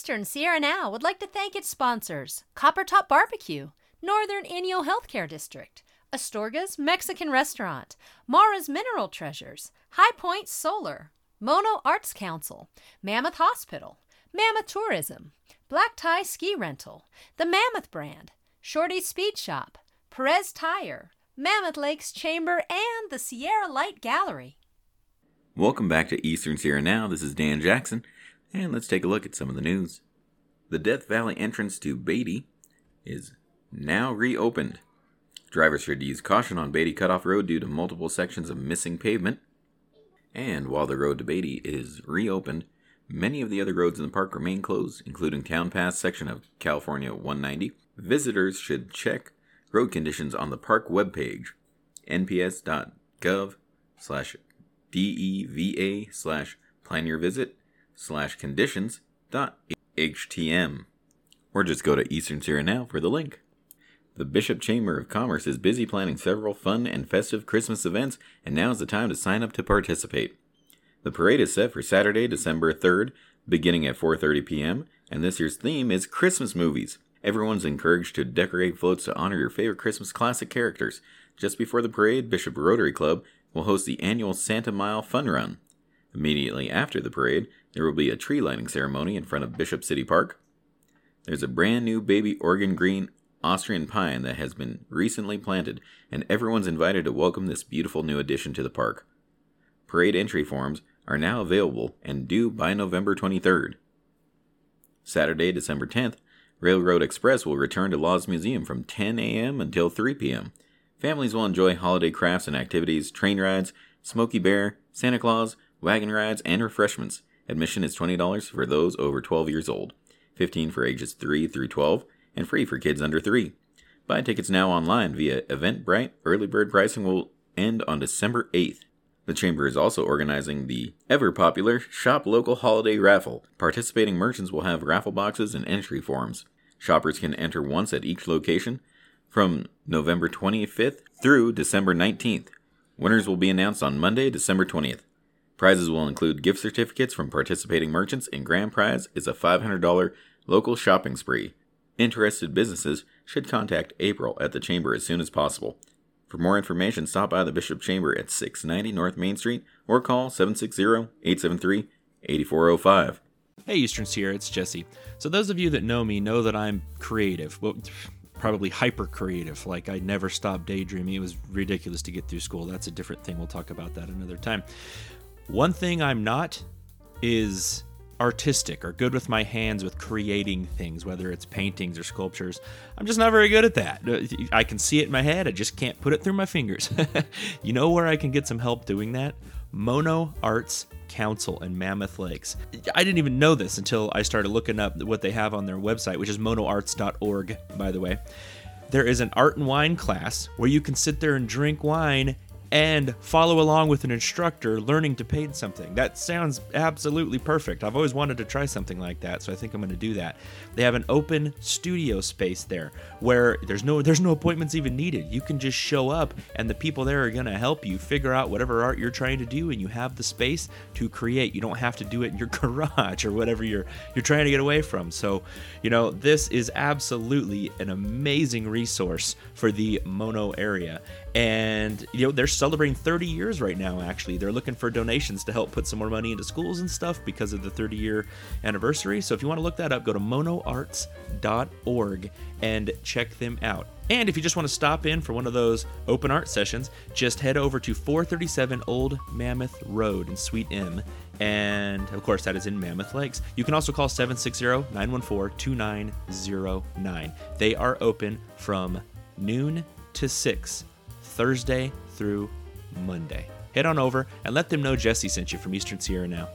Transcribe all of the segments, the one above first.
Eastern Sierra Now would like to thank its sponsors: Coppertop Barbecue, Northern Inyo Healthcare District, Astorga's Mexican Restaurant, Mara's Mineral Treasures, High Point Solar, Mono Arts Council, Mammoth Hospital, Mammoth Tourism, Black Tie Ski Rental, the Mammoth Brand, Shorty's Speed Shop, Perez Tire, Mammoth Lakes Chamber, and the Sierra Light Gallery. Welcome back to Eastern Sierra Now. This is Dan Jackson, and let's take a look at some of the news. The Death Valley entrance to Beatty is now reopened. Drivers should use caution on Beatty Cutoff Road due to multiple sections of missing pavement. And while the road to Beatty is reopened, many of the other roads in the park remain closed, including Town Pass section of California 190. Visitors should check road conditions on the park webpage, nps.gov/deva/planyourvisit/conditions.htm, or just go to Eastern Sierra Now for the link. The Bishop Chamber of Commerce is busy planning several fun and festive Christmas events, and now is the time to sign up to participate. The parade is set for Saturday, December 3rd, beginning at 4:30 p.m., and this year's theme is Christmas movies. Everyone's encouraged to decorate floats to honor your favorite Christmas classic characters. Just before the parade, Bishop Rotary Club will host the annual Santa Mile Fun Run. Immediately after the parade, there will be a tree lighting ceremony in front of Bishop City Park. There's a brand new baby Oregon green Austrian pine that has been recently planted, and everyone's invited to welcome this beautiful new addition to the park. Parade entry forms are now available and due by November 23rd. Saturday, December 10th, Railroad Express will return to Laws Museum from 10 a.m. until 3 p.m. Families will enjoy holiday crafts and activities, train rides, Smokey Bear, Santa Claus, wagon rides, and refreshments. Admission is $20 for those over 12 years old, $15 for ages 3 through 12, and free for kids under 3. Buy tickets now online via Eventbrite. Early bird pricing will end on December 8th. The Chamber is also organizing the ever-popular Shop Local Holiday Raffle. Participating merchants will have raffle boxes and entry forms. Shoppers can enter once at each location from November 25th through December 19th. Winners will be announced on Monday, December 20th. Prizes will include gift certificates from participating merchants, and grand prize is a $500 local shopping spree. Interested businesses should contact April at the Chamber as soon as possible. For more information, stop by the Bishop Chamber at 690 North Main Street or call 760-873-8405. Hey Eastern Sierra, it's Jesse. So those of you that know me know that I'm creative. Well, probably hyper creative. Like I never stopped daydreaming. It was ridiculous to get through school. That's a different thing. We'll talk about that another time. One thing I'm not is artistic or good with my hands with creating things, whether it's paintings or sculptures. I'm just not very good at that. I can see it in my head. I just can't put it through my fingers. You know where I can get some help doing that? Mono Arts Council in Mammoth Lakes. I didn't even know this until I started looking up what they have on their website, which is monoarts.org, by the way. There is an art and wine class where you can sit there and drink wine and follow along with an instructor learning to paint something. That sounds absolutely perfect. I've always wanted to try something like that, so I think I'm going to do that. They have an open studio space there where there's no appointments even needed. You can just show up and the people there are going to help you figure out whatever art you're trying to do, and you have the space to create. You don't have to do it in your garage or whatever you're trying to get away from. So, this is absolutely an amazing resource for the Mono area. And, they're celebrating 30 years right now, actually. They're looking for donations to help put some more money into schools and stuff because of the 30-year anniversary. So if you want to look that up, go to monoarts.org and check them out. And if you just want to stop in for one of those open art sessions, just head over to 437 Old Mammoth Road in Suite M. And, of course, that is in Mammoth Lakes. You can also call 760-914-2909. They are open from noon to 6, Thursday through Monday. Head on over and let them know Jesse sent you from Eastern Sierra Now.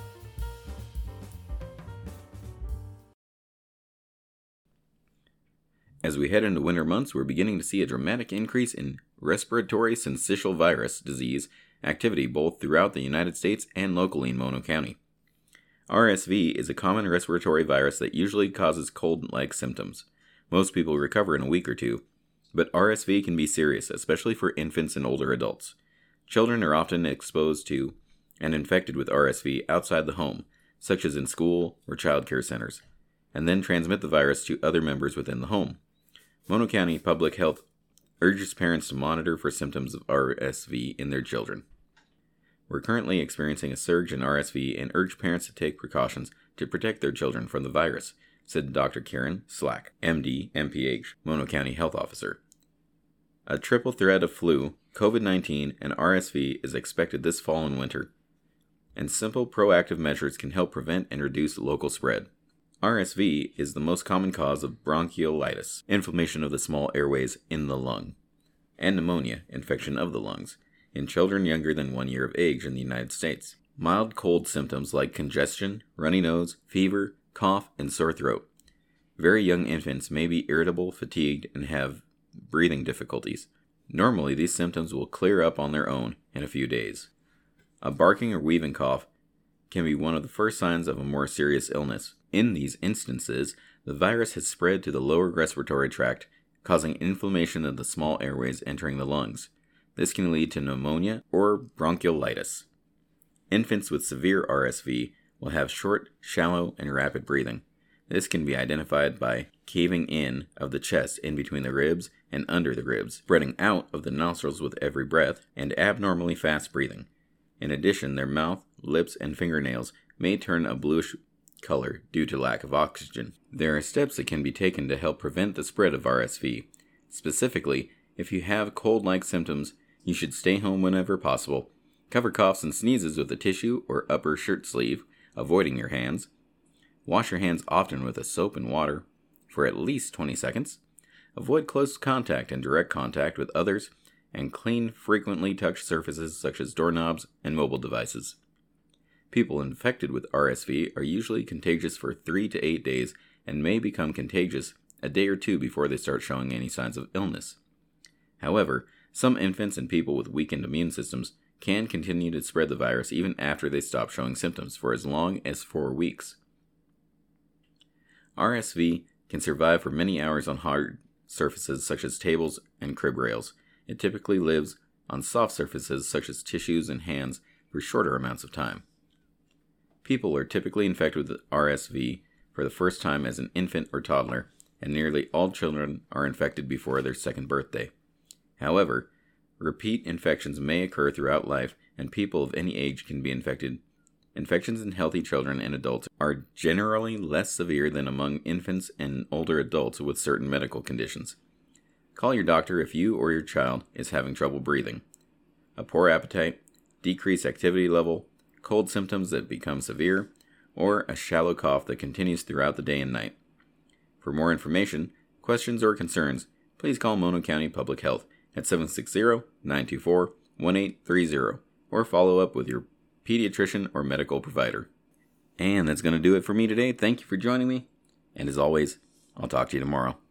As we head into winter months, we're beginning to see a dramatic increase in respiratory syncytial virus disease activity both throughout the United States and locally in Mono County. RSV is a common respiratory virus that usually causes cold-like symptoms. Most people recover in a week or two, but RSV can be serious, especially for infants and older adults. Children are often exposed to and infected with RSV outside the home, such as in school or child care centers. and then transmit the virus to other members within the home. Mono County Public Health urges parents to monitor for symptoms of RSV in their children. We're currently experiencing a surge in RSV and urge parents to take precautions to protect their children from the virus, said Dr. Karen Slack, MD, MPH, Mono County Health Officer. A triple threat of flu, COVID-19, and RSV is expected this fall and winter, and simple proactive measures can help prevent and reduce local spread. RSV is the most common cause of bronchiolitis, inflammation of the small airways in the lung, and pneumonia, infection of the lungs, in children younger than 1 year of age in the United States. Mild cold symptoms like congestion, runny nose, fever, cough, and sore throat. Very young infants may be irritable, fatigued, and have breathing difficulties. Normally, these symptoms will clear up on their own in a few days. A barking or wheezing cough can be one of the first signs of a more serious illness. In these instances, the virus has spread to the lower respiratory tract, causing inflammation of the small airways entering the lungs. This can lead to pneumonia or bronchiolitis. Infants with severe RSV will have short, shallow, and rapid breathing. This can be identified by caving in of the chest in between the ribs and under the ribs, spreading out of the nostrils with every breath, and abnormally fast breathing. In addition, their mouth, lips, and fingernails may turn a bluish color due to lack of oxygen. There are steps that can be taken to help prevent the spread of RSV. Specifically, if you have cold-like symptoms, you should stay home whenever possible. Cover coughs and sneezes with a tissue or upper shirt sleeve, avoiding your hands. Wash your hands often with a soap and water for at least 20 seconds. Avoid close contact and direct contact with others, and clean frequently touched surfaces such as doorknobs and mobile devices. People infected with RSV are usually contagious for 3 to 8 days and may become contagious a day or two before they start showing any signs of illness. However, some infants and people with weakened immune systems can continue to spread the virus even after they stop showing symptoms for as long as 4 weeks. RSV can survive for many hours on hard surfaces such as tables and crib rails. It typically lives on soft surfaces such as tissues and hands for shorter amounts of time. People are typically infected with RSV for the first time as an infant or toddler, and nearly all children are infected before their second birthday. However, repeat infections may occur throughout life, and people of any age can be infected. Infections in healthy children and adults are generally less severe than among infants and older adults with certain medical conditions. Call your doctor if you or your child is having trouble breathing, a poor appetite, decreased activity level, cold symptoms that become severe, or a shallow cough that continues throughout the day and night. For more information, questions, or concerns, please call Mono County Public Health at 760-924-1830 or follow up with your pediatrician or medical provider. And that's going to do it for me today. Thank you for joining me, and as always, I'll talk to you tomorrow.